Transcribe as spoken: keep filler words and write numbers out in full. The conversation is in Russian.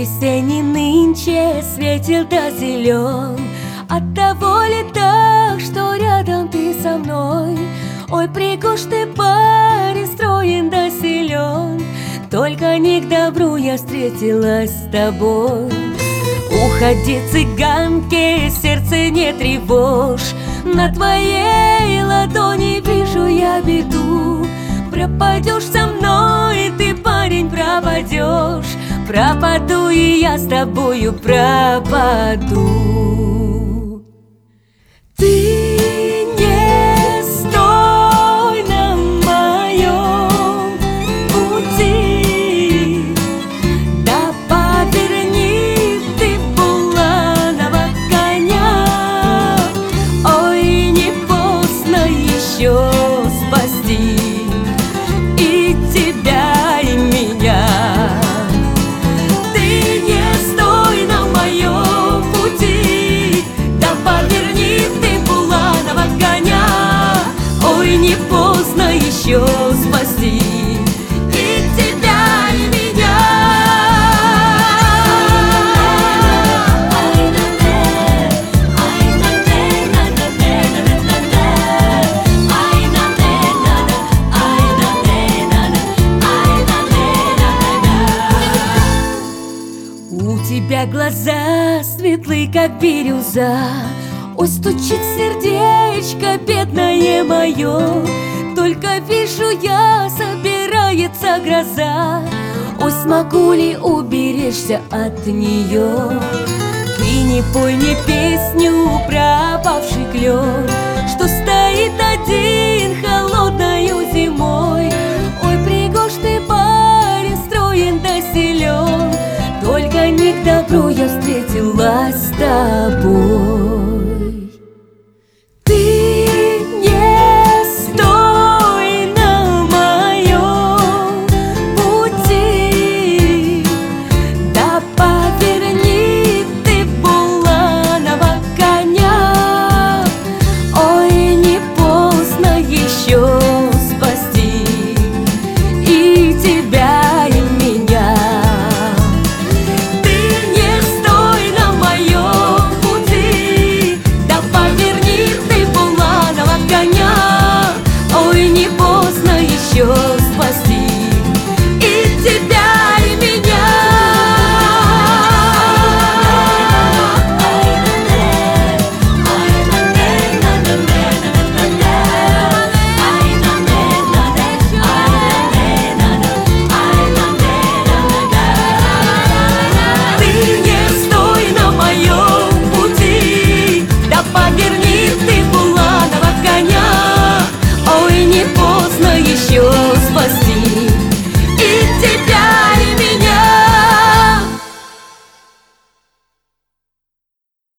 Весенний нынче светил да зелен. Оттого ли так, что рядом ты со мной? Ой, пригож ты, парень, строен да силен. Только не к добру я встретилась с тобой. Уходи, цыганки, сердце не тревожь. На твоей ладони вижу я беду. Пропадешь со мной, ты, парень, пропадешь. Пропаду и я с тобою пропаду. Ты не стой на моем пути, да поверни ты буланого коня. Ой, не поздно еще спасти и тебя, и меня. Ты не стой на моем пути, да поверни ты буланого коня. Ой, не поздно еще спасти и тебя, и меня. У тебя глаза светлы, как бирюза. Ой, стучит сердечко, бедное мое. Только вижу я, собирается гроза. Ой, смогу ли уберечься от нее? Ты не пой мне песню про опавший клен, что стоит один холодною зимой. Ой, пригож ты, парень, строен да силен. Только не к добру я встретилась с тобой.